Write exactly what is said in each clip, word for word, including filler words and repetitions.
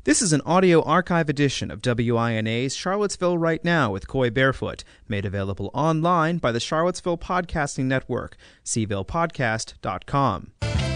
This is an audio archive edition of W I N A's Charlottesville Right Now with Coy Barefoot, made available online by the Charlottesville Podcasting Network, c ville podcast dot com.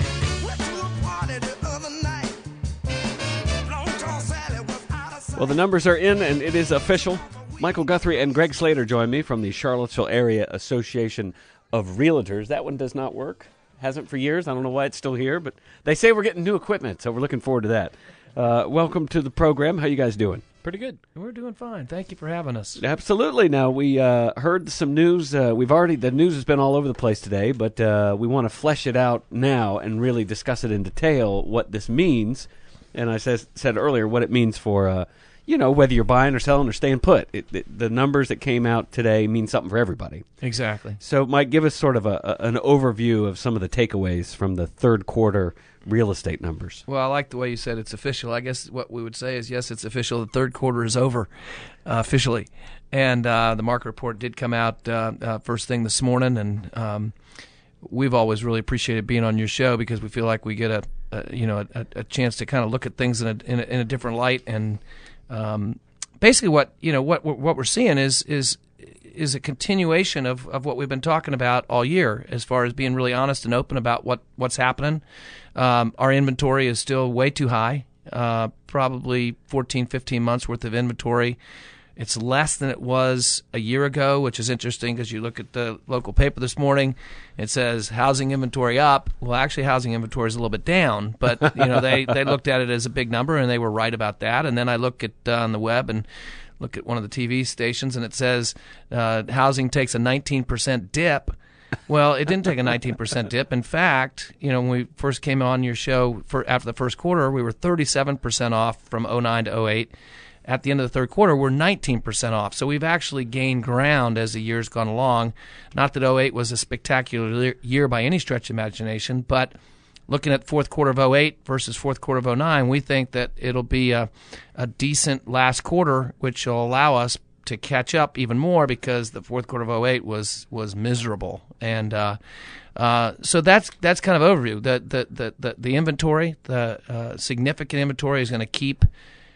Well, the numbers are in, and it is official. Michael Guthrie and Greg Slater join me from the Charlottesville Area Association of Realtors. That one does not work. Hasn't for years. I don't know why it's still here, but they say we're getting new equipment, so we're looking forward to that. Uh, welcome to the program. How you guys doing? Pretty good. We're doing fine. Thank you for having us. Absolutely. Now, we uh, heard some news. Uh, we've already, the news has been all over the place today, but uh, we want to flesh it out now and really discuss it in detail, what this means. And I says, said earlier what it means for, uh, you know, whether you're buying or selling or staying put. It, it, the numbers that came out today mean something for everybody. Exactly. So, Mike, give us sort of a, a, an overview of some of the takeaways from the third quarter real estate numbers. Well, I like the way you said it's official. I guess what we would say is, yes, it's official. The third quarter is over uh, officially. And uh, the market report did come out uh, uh, first thing this morning, and um, we've always really appreciated being on your show because we feel like we get a, a you know a, a chance to kind of look at things in a, in a, in a different light. And um, basically, what you know what what we're seeing is is is a continuation of, of what we've been talking about all year, as far as being really honest and open about what, what's happening. Um, our inventory is still way too high, uh, probably fourteen, fifteen months worth of inventory. It's less than it was a year ago, which is interesting because you look at the local paper this morning, it says housing inventory up. Well, actually, housing inventory is a little bit down, but you know they, they looked at it as a big number, and they were right about that. And then I look at uh, on the web and look at one of the T V stations, and it says uh, housing takes a nineteen percent dip. Well, it didn't take a nineteen percent dip. In fact, you know, when we first came on your show for after the first quarter, we were thirty-seven percent off from oh nine to oh eight. At the end of the third quarter, we're nineteen percent off. So we've actually gained ground as the year's gone along. Not that oh eight was a spectacular year by any stretch of imagination, but looking at fourth quarter of oh eight versus fourth quarter of oh nine, we think that it'll be a, a decent last quarter, which will allow us to catch up even more because the fourth quarter of oh eight was was miserable. And uh, uh, so that's that's kind of overview. The the the the, the inventory, the uh, significant inventory, is going to keep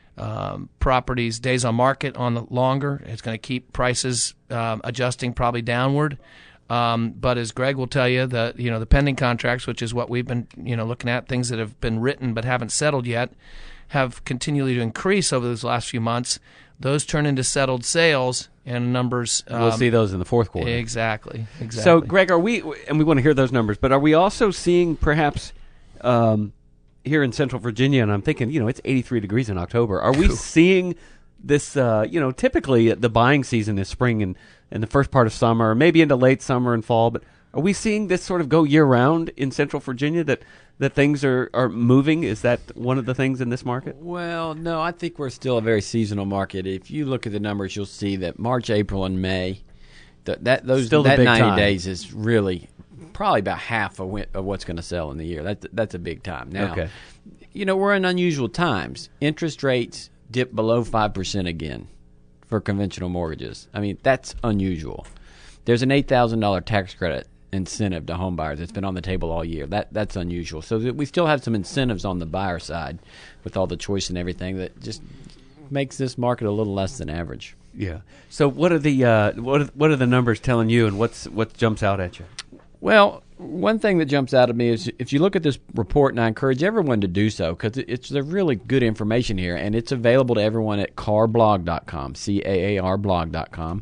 um, properties days on market on the longer. It's going to keep prices um, adjusting probably downward. Um, but as Greg will tell you, the you know the pending contracts, which is what we've been you know looking at, things that have been written but haven't settled yet, have continued to increase over those last few months. Those turn into settled sales and numbers. Um, we'll see those in the fourth quarter. Exactly. Exactly. So, Greg, are we? And we want to hear those numbers, but are we also seeing perhaps um, here in Central Virginia? And I'm thinking, you know, it's eighty-three degrees in October. Are we seeing this? Uh, you know, typically the buying season is spring and. in the first part of summer, maybe into late summer and fall, but are we seeing this sort of go year-round in Central Virginia, that, that things are, are moving? Is that one of the things in this market? Well, no, I think we're still a very seasonal market. If you look at the numbers, you'll see that March, April, and May, th- that those Still the that big ninety time. days is really probably about half of, of what's going to sell in the year. That, that's a big time. Now, Okay. you know, we're in unusual times. Interest rates dip below five percent again for conventional mortgages. I mean, that's unusual. There's an eight thousand dollars tax credit incentive to home buyers. It's been on the table all year. That That's unusual. So that we still have some incentives on the buyer side with all the choice and everything that just makes this market a little less than average. Yeah. So what are the uh, what are, what are the numbers telling you, and what's what jumps out at you? Well, one thing that jumps out at me is if you look at this report, and I encourage everyone to do so because it's the really good information here, and it's available to everyone at car blog dot com, C A A R blog dot com.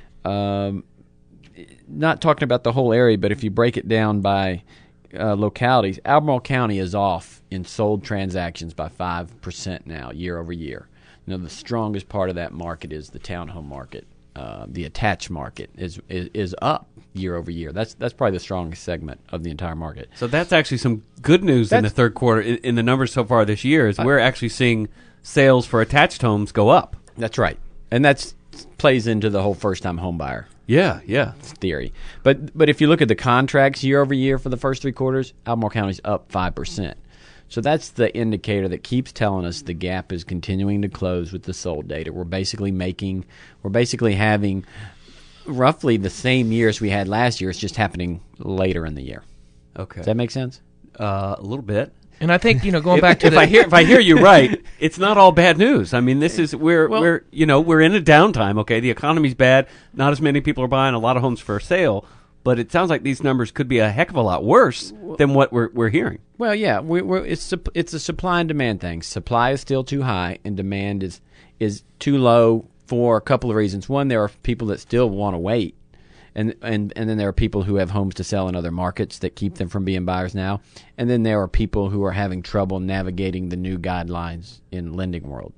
Um, not talking about the whole area, but if you break it down by uh, localities, Albemarle County is off in sold transactions by five percent now, year over year. You know, the strongest part of that market is the townhome market. Uh, the attached market is, is is up year over year. That's that's probably the strongest segment of the entire market. So that's actually some good news in That's- the third quarter. In, in the numbers so far this year, is we're actually seeing sales for attached homes go up. That's right, and that's plays into the whole first-time home buyer Yeah, yeah. theory. But but if you look at the contracts year over year for the first three quarters, Albemarle County's up five percent. So that's the indicator that keeps telling us the gap is continuing to close with the sold data. We're basically making, we're basically having roughly the same years we had last year. It's just happening later in the year. Okay. Does that make sense? Uh, a little bit. And I think, you know, going if, back to if the, I hear if I hear you right, it's not all bad news. I mean, this is we're Well- we're you know we're in a downtime. Okay, the economy's bad. Not as many people are buying a lot of homes for sale. But it sounds like these numbers could be a heck of a lot worse than what we're we're hearing. Well, yeah, we, we're, it's sup- it's a supply and demand thing. Supply is still too high, and demand is is too low for a couple of reasons. One, there are people that still want to wait, and and and then there are people who have homes to sell in other markets that keep them from being buyers now, and then there are people who are having trouble navigating the new guidelines in lending world.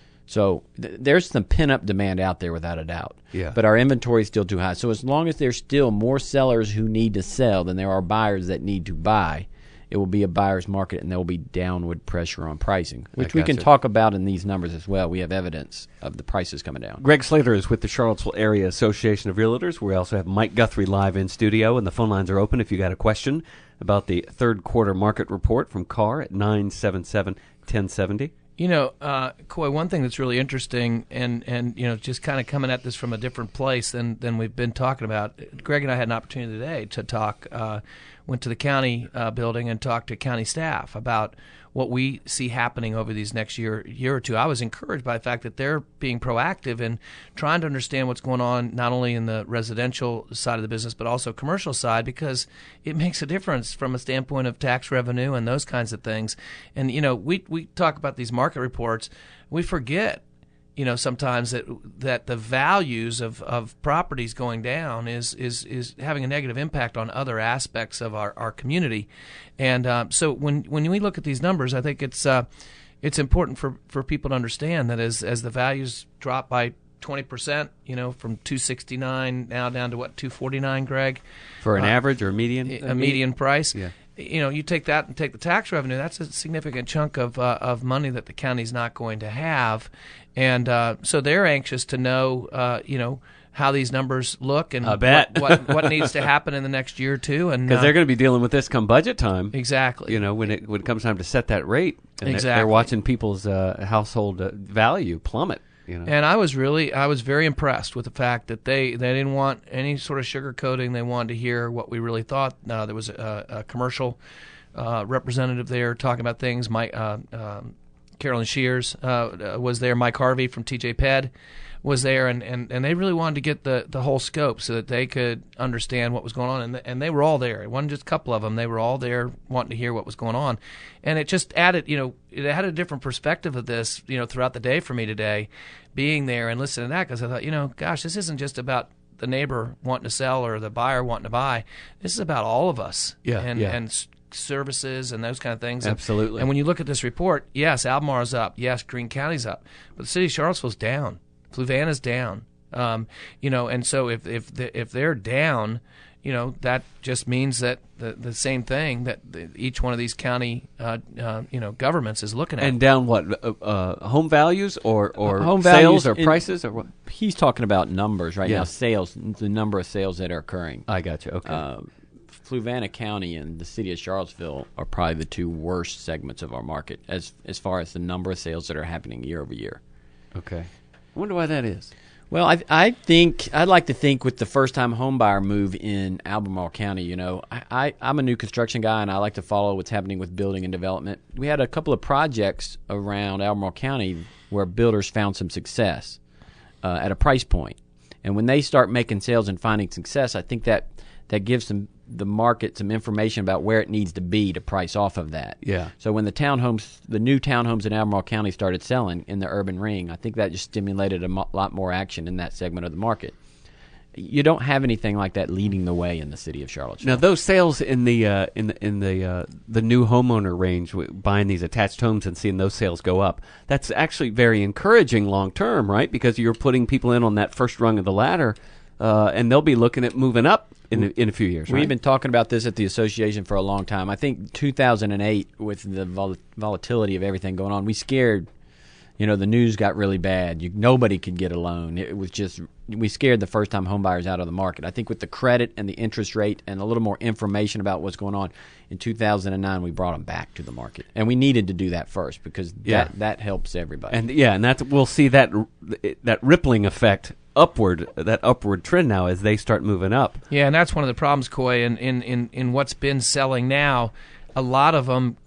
So th- there's some pent-up demand out there without a doubt. Yeah. But our inventory is still too high. So as long as there's still more sellers who need to sell than there are buyers that need to buy, it will be a buyer's market, and there will be downward pressure on pricing, which we can gotcha. talk about in these numbers as well. We have evidence of the prices coming down. Greg Slater is with the Charlottesville Area Association of Realtors. We also have Mike Guthrie live in studio, and the phone lines are open if you got a question about the third quarter market report from C A R at nine seven seven, one oh seven oh. You know, uh, Coy, one thing that's really interesting, and, and you know, just kind of coming at this from a different place than, than we've been talking about. Greg and I had an opportunity today to talk, uh, went to the county uh, building and talked to county staff about what we see happening over these next year year or two. I was encouraged by the fact that they're being proactive and trying to understand what's going on not only in the residential side of the business but also commercial side, because it makes a difference from a standpoint of tax revenue and those kinds of things. And you know, we we talk about these market reports, we forget, you know, sometimes that that the values of, of properties going down is, is, is having a negative impact on other aspects of our, our community. And uh, so when when we look at these numbers, I think it's uh, it's important for, for people to understand that as as the values drop by twenty percent, you know, from two sixty-nine now down to what, two forty-nine, Greg? For an Uh, average or median? A median price. Yeah. You know, you take that and take the tax revenue, that's a significant chunk of uh, of money that the county's not going to have. And uh, so they're anxious to know, uh, you know, how these numbers look and I bet. what, what what needs to happen in the next year or two. And Because uh, they're going to be dealing with this come budget time. exactly. You know, when it when it comes time to set that rate. And they're- They're Exactly. watching people's uh, household uh, value plummet. You know. And I was really, I was very impressed with the fact that they, they didn't want any sort of sugarcoating. They wanted to hear what we really thought. Uh, there was a, a commercial uh, representative there talking about things. Mike, uh, um, Carolyn Shears uh, was there. Mike Harvey from T J P E D was there, and, and, and they really wanted to get the, the whole scope so that they could understand what was going on. And and they were all there. It wasn't just a couple of them. They were all there wanting to hear what was going on. And it just added, you know, it had a different perspective of this, you know, throughout the day for me today, being there and listening to that, because I thought, you know, gosh, this isn't just about the neighbor wanting to sell or the buyer wanting to buy. This is about all of us. Yeah, and, yeah. and s- services and those kind of things. And- Absolutely. And when you look at this report, yes, Albemarle's up. Yes, Greene County's up. But the city of Charlottesville's down. Fluvanna's down. Um, you know, and so if if the, if they're down, you know, that just means that the, the same thing that the, each one of these county, uh, uh, you know, governments is looking at. And down what? Uh, uh, home values or, or Home sales values or in- prices or what? He's talking about numbers right Yeah. now, sales, the number of sales that are occurring. I got you. Okay. Uh, Fluvanna County and the city of Charlottesville are probably the two worst segments of our market as as far as the number of sales that are happening year over year. okay. I wonder why that is. Well, I I think I'd like to think with the first time home buyer move in Albemarle County, you know, I, I I'm a new construction guy and I like to follow what's happening with building and development. We had a couple of projects around Albemarle County where builders found some success uh, at a price point, and when they start making sales and finding success, I think that that gives them the market some information about where it needs to be to price off of that. Yeah. So when the townhomes, the new townhomes in Albemarle County started selling in the urban ring, I think that just stimulated a mo- lot more action in that segment of the market. You don't have anything like that leading the way in the city of Charlottesville. Now those sales in the uh, in the in the uh, the new homeowner range, w- buying these attached homes and seeing those sales go up, that's actually very encouraging long term, right? Because you're putting people in on that first rung of the ladder, uh, and they'll be looking at moving up in a, in a few years. We've right? been talking about this at the association for a long time. I think two thousand eight, with the vol- volatility of everything going on, we scared, you know, the news got really bad. You, nobody could get a loan. It was just, we scared the first-time home buyers out of the market. I think with the credit and the interest rate and a little more information about what's going on, in two thousand nine we brought them back to the market. And we needed to do that first because Yeah. that, that helps everybody. And yeah, and that's we'll see that r- that rippling effect upward, that upward trend now as they start moving up. Yeah, and that's one of the problems, Coy, in, in, in, in what's been selling now. A lot of them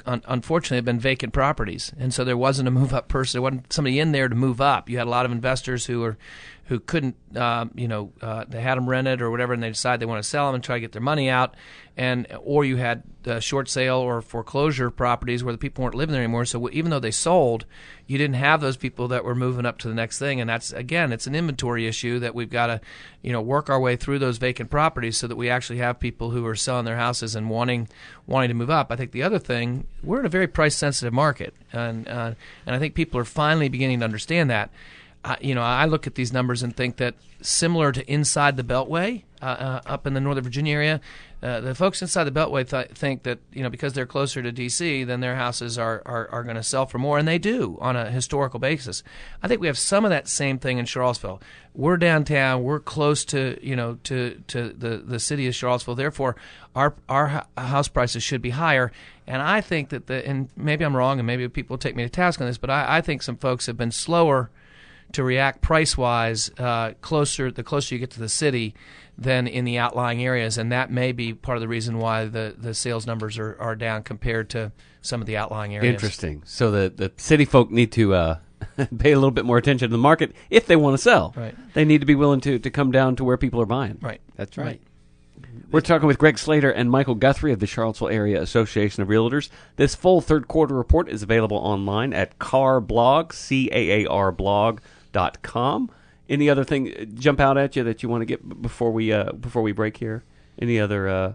un- unfortunately have been vacant properties, and so there wasn't a move up person. There wasn't somebody in there to move up. You had a lot of investors who were who couldn't, uh, you know, uh, they had them rented or whatever, and they decide they want to sell them and try to get their money out, and or you had uh, short sale or foreclosure properties where the people weren't living there anymore. So w- even though they sold, you didn't have those people that were moving up to the next thing, and that's again, it's an inventory issue that we've got to, you know, work our way through those vacant properties so that we actually have people who are selling their houses and wanting wanting to move up. I think the other thing, we're in a very price sensitive market, and uh, and I think people are finally beginning to understand that. Uh, you know, I look at these numbers and think that similar to inside the Beltway, uh, uh, up in the Northern Virginia area, uh, the folks inside the Beltway th- think that, you know, because they're closer to D C, then their houses are, are, are going to sell for more, and they do on a historical basis. I think we have some of that same thing in Charlottesville. We're downtown, we're close to, you know, to, to the, the city of Charlottesville. Therefore, our our house prices should be higher. And I think that the, and maybe I'm wrong, and maybe people will take me to task on this, but I, I think some folks have been slower to react price-wise uh, closer, the closer you get to the city than in the outlying areas, and that may be part of the reason why the, the sales numbers are, are down compared to some of the outlying areas. Interesting. So the, the city folk need to uh, pay a little bit more attention to the market if they want to sell. Right. They need to be willing to, to come down to where people are buying. Right. That's right. Right. We're talking with Greg Slater and Michael Guthrie of the Charlottesville Area Association of Realtors. This full third quarter report is available online at CAARblog, C A A R blog dot com. Any other thing jump out at you that you want to get before we uh, before we break here? Any other uh,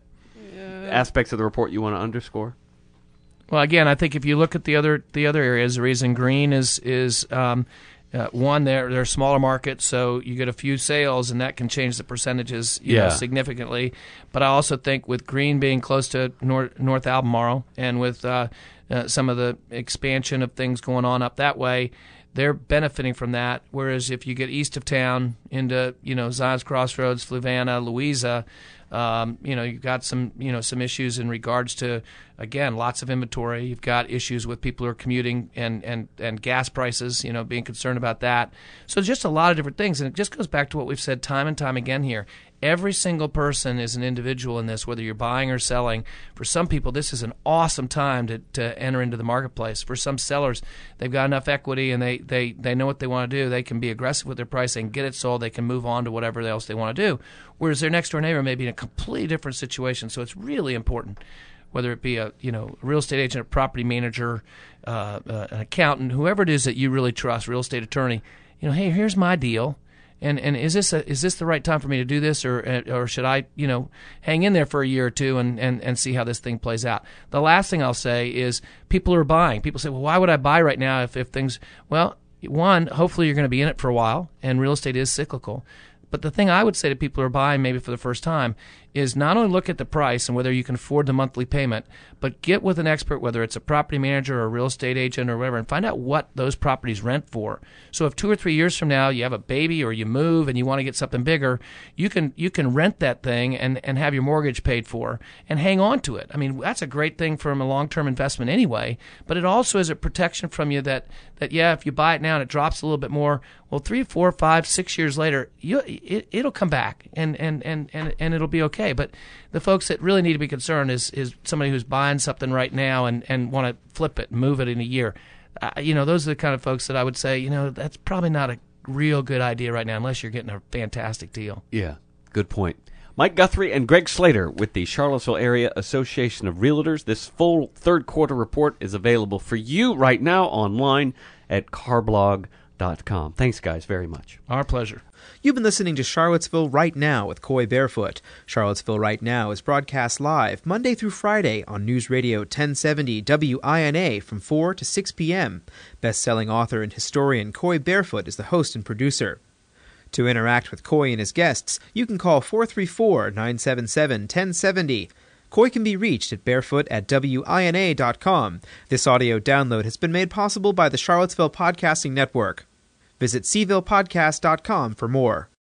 aspects of the report you want to underscore? Well, again, I think if you look at the other the other areas, the reason green is is um, uh, one, they're they're smaller markets, so you get a few sales, and that can change the percentages you Yeah. know, significantly. But I also think with green being close to North, North Albemarle, and with uh, uh, some of the expansion of things going on up that way, they're benefiting from that. Whereas if you get east of town into, you know, Zions Crossroads, Fluvanna, Louisa, um, you know, you've got some, you know, some issues in regards to, again, lots of inventory. You've got issues with people who are commuting and, and, and gas prices, you know, being concerned about that. So just a lot of different things. And it just goes back to what we've said time and time again here. Every single person is an individual in this, whether you're buying or selling. For some people, this is an awesome time to, to enter into the marketplace. For some sellers, they've got enough equity and they, they, they know what they want to do. They can be aggressive with their price. They can get it sold. They can move on to whatever else they want to do. Whereas their next-door neighbor may be in a completely different situation. So it's really important, whether it be a you know a real estate agent, a property manager, uh, uh, an accountant, whoever it is that you really trust, real estate attorney, you know, hey, here's my deal. And and is this a, is this the right time for me to do this, or or should I you know hang in there for a year or two and, and, and see how this thing plays out? The last thing I'll say is people are buying. People say, well, why would I buy right now if, if things? Well, one, hopefully you're going to be in it for a while, and real estate is cyclical. But the thing I would say to people who are buying maybe for the first time is not only look at the price and whether you can afford the monthly payment, but get with an expert, whether it's a property manager or a real estate agent or whatever, and find out what those properties rent for. So if two or three years from now you have a baby or you move and you want to get something bigger, you can you can rent that thing and, and have your mortgage paid for and hang on to it. I mean, that's a great thing from a long-term investment anyway, but it also is a protection from you that, that yeah, if you buy it now and it drops a little bit more, well, three, four, five, six years later, you, it, it'll come back and, and, and, and, and it'll be okay. But the folks that really need to be concerned is, is somebody who's buying something right now and, and want to flip it and move it in a year. Uh, you know, those are the kind of folks that I would say, you know, that's probably not a real good idea right now unless you're getting a fantastic deal. Yeah, good point. Mike Guthrie and Greg Slater with the Charlottesville Area Association of Realtors. This full third quarter report is available for you right now online at CAARblog dot com. Thanks, guys, very much. Our pleasure. You've been listening to Charlottesville Right Now with Coy Barefoot. Charlottesville Right Now is broadcast live Monday through Friday on News Radio ten seventy W I N A from four to six p.m. Best-selling author and historian Coy Barefoot is the host and producer. To interact with Coy and his guests, you can call four three four, nine seven seven, one zero seven zero. Coy can be reached at barefoot at W I N A dot com. This audio download has been made possible by the Charlottesville Podcasting Network. Visit C ville podcast dot com for more.